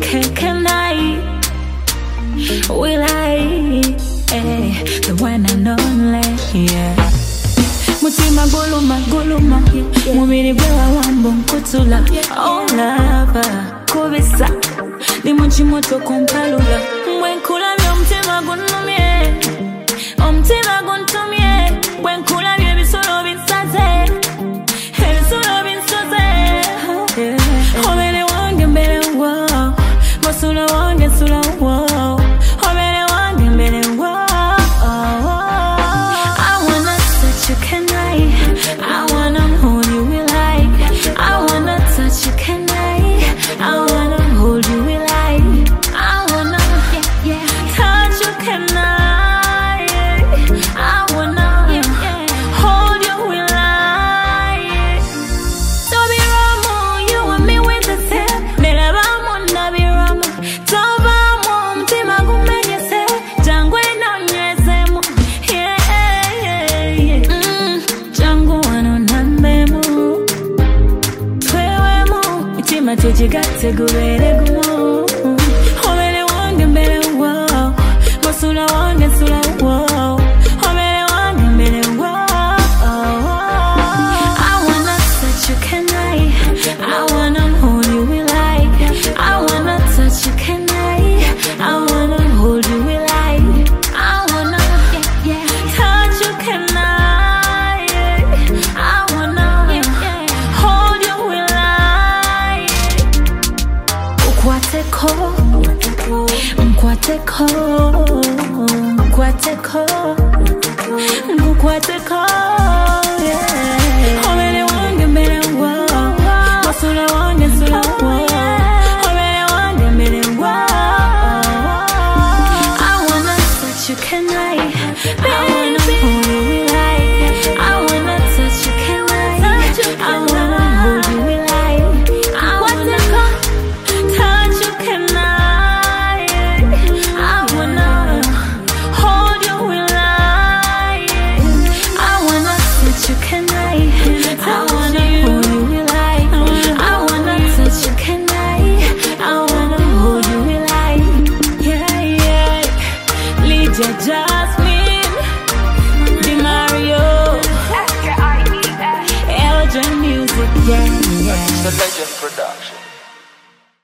Can I? Will I? The one and only, yeah. Mutima guluma, mumiri bwewa wambo nkutula. Oh lava, kubisa, ni munchimoto kumpalula. Mwenkula vyo mtima gunumye, mtima guntumye. Mwenkula vyo bisolo binsaze, bisolo binsaze. Obele wange mbele wow, masula wange sula wow. Obele wange mbele wow. I wanna touch you, can I wanna hold you, will I wanna touch you, can I wanna hold you, will I wanna touch you, can I wanna hold you, will I? So be wrong, you and me with the same. Nela vamo na be wrong. Tova mtima kumenyese, jangwe na nyezemo. Yeah. Jangu wano nambemo. Twewemo, mitima tujigate gubere gumo. Obele wange mbele wow, masula wange sula wow. Obele wange mbele wow. I wanna touch you, can I wanna hold you, will I wanna touch you, can I wanna hold you, will I wanna touch you, can I wanna hold you, will I? Mkwateko, yeah. Obele wange mbele wow, masula wange sula wow. Obele wange mbele wow. I wanna touch you, can I wanna hold you, will I wanna touch you, can I wanna hold you, will I wanna touch you, can I wanna hold you, will I wanna touch you, can I wanna hold you, will I wanna touch you, can I wanna hold you, will I? Yeah. Lydia Jasmine, Di Mario, Eldrin Music, yeah. The Legend Production.